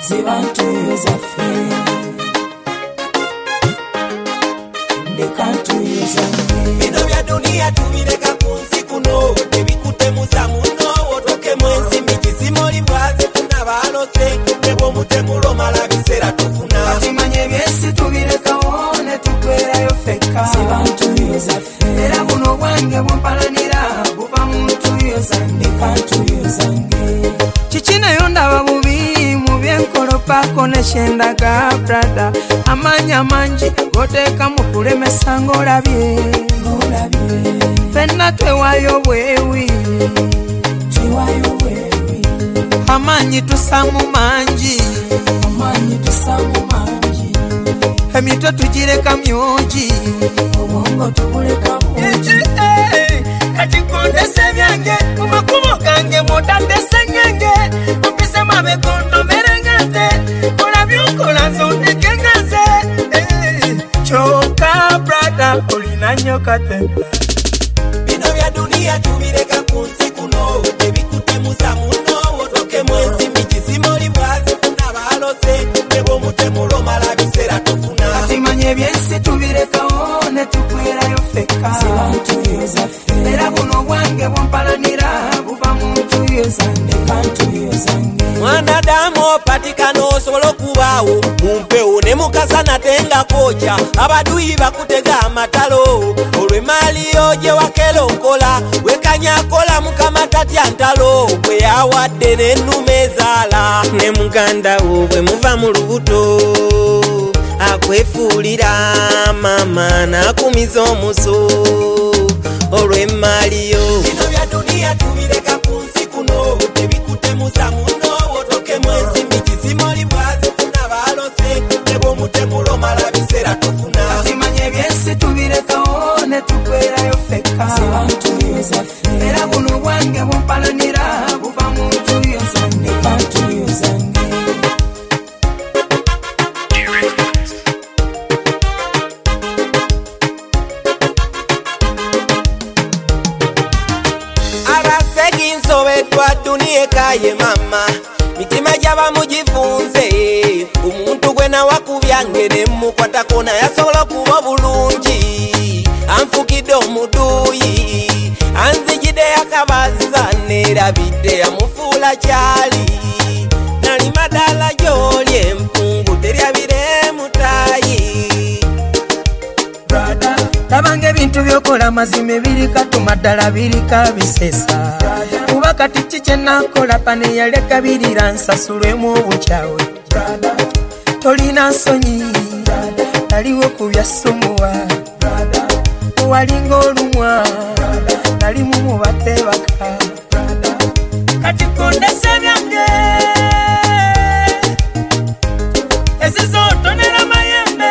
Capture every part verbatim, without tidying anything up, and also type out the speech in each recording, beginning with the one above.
zibantu zaffe ndekantu zange bino bya dunia tubireka ku nsi kuno ebikutemuza muno otoke mwensi mikizimoli bwaze funa balose nebo mutemulo mala biseera tufuna timanye byesi tubirekawo ne tukwerayo fekka zibantu zaffe era buno bwange bumpalanira buva muntu zange kantu zange chichinayo ndaba bubi mu byenkolopako neshendaga brada amanya manji goteeka mu kulemesa ng'olabye fenna twewayo bwewi amanyi tusamu mangi emitwe tugireka myogi obwongo tubuleka bungi kati kondese byange mu makubo gange motandese nyange mpise mabekondo merengate olabyokola nzondeke ngaze choka brada olina nnyo katemba bino bya dunia tubireka ku nsi kuno ebikutemuza muno otoke mwensi mikizimoli bwaze funa balose nebo mutemulo mala biseera tufuna timanye byensi tubirekawo ne tukwerayo fekka era buno bwange bwompalanira buva muntu zange kantu zange mwanadamu opatikana osobola okubaawo mumpewo ne mukasana tenga koca abaduyi bakutega amatalo olw'emaaliyo gye wakera okola wekanyakola mukama tatya ntalo bwe yawadde n'ennume ezaala ne muganda wo bwe muva mu lubuto akwefuulira mama n'akumiza omuso olw'emaaliyo bino bya dunia tubireka ku nsi kuno ebikutemuza muno otoke mwensi mikizimoli bwaze funa balose nebo mutemulo mala biseera tufuna timanye byensi tubirekawo ne tukwerayo fekka era buno bwange bwompalanira buva muntu zange kantu zange nsobeddwa dunia ekaye mama mitima gyaba mugifunze omuntu gwe nawakubyange ne mukwatako naye asobola okuba bulungi anfukidde omuduuyi anzigidde yakabaza nerabidde yamufuula kyali nali madala gy'oli empungu teryabire mutayi brada tabange ebintu byokola mazima birika tumaddala birika bisesa kuba kati kikye nakola pane yaleka birira nsasulwemu obukyawe tolina nsonyi naliwo ku byasumuwa owalinga olumwa nalimu mu bateebaka kati kondese byange ezizotonera mayembe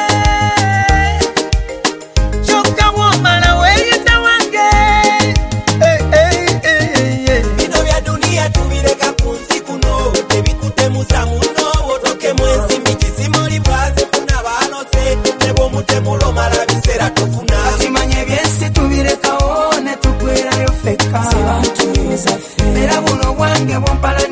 tubireka ku nsi kuno ebikutemuza muno otoke mwensi mikizimoli bwaze funa balose nebo mutemulo mala biseera tufuna timanye byensi tubirekawo ne tukwerayo fekka era buno bwange bwompala